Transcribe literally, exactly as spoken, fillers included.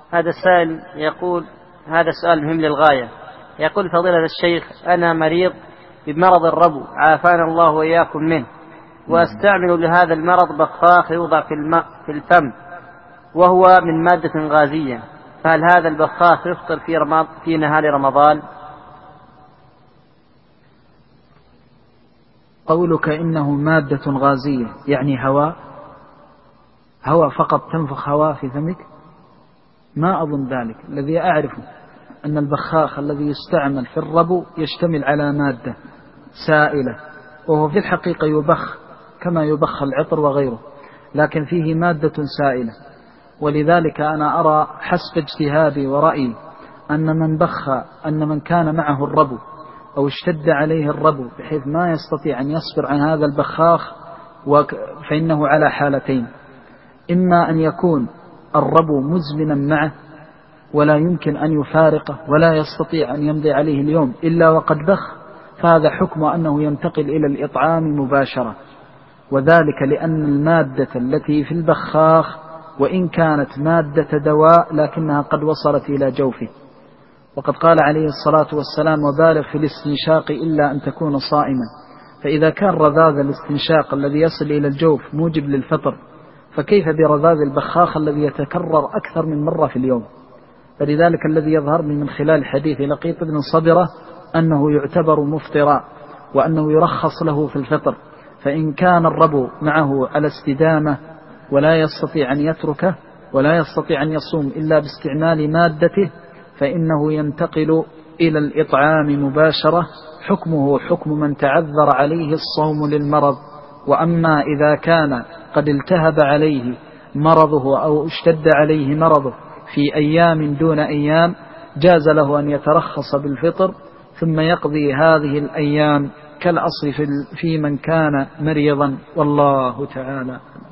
هذا السائل يقول، هذا سؤال مهم للغاية، يقول: فضيلة الشيخ، أنا مريض بمرض الربو عافانا الله وإياكم منه، وأستعمل لهذا المرض بخاخ يوضع في الماء في الفم وهو من مادة غازية، فهل هذا البخاخ يفطر في, رمض... في نهار رمضان؟ قولك إنه مادة غازية يعني هواء هواء فقط، تنفخ هواء في فمك؟ ما أظن ذلك. الذي أعرفه أن البخاخ الذي يستعمل في الربو يشتمل على مادة سائلة، وهو في الحقيقة يبخ كما يبخ العطر وغيره، لكن فيه مادة سائلة. ولذلك أنا أرى حسب اجتهادي ورأيي أن من بخ أن من كان معه الربو أو اشتد عليه الربو بحيث ما يستطيع أن يصبر عن هذا البخاخ فإنه على حالتين: إما أن يكون الربو مزمنا معه ولا يمكن أن يفارقه ولا يستطيع أن يمضي عليه اليوم إلا وقد بخ، فهذا حكم أنه ينتقل إلى الإطعام مباشرة، وذلك لأن المادة التي في البخاخ وإن كانت مادة دواء لكنها قد وصلت إلى جوفه. وقد قال عليه الصلاة والسلام: وبالغ في الاستنشاق إلا أن تكون صائما. فإذا كان رذاذ الاستنشاق الذي يصل إلى الجوف موجب للفطر، فكيف برذاذ البخاخ الذي يتكرر أكثر من مرة في اليوم؟ فلذلك الذي يظهر من خلال حديث لقيط بن صبرة أنه يعتبر مفطرا وأنه يرخص له في الفطر. فإن كان الربو معه على استدامة ولا يستطيع أن يتركه ولا يستطيع أن يصوم إلا باستعمال مادته، فإنه ينتقل إلى الإطعام مباشرة، حكمه حكم من تعذر عليه الصوم للمرض. وأما إذا كان قد التهب عليه مرضه أو اشتد عليه مرضه في أيام دون أيام، جاز له أن يترخص بالفطر ثم يقضي هذه الأيام كالأصل في من كان مريضا، والله تعالى.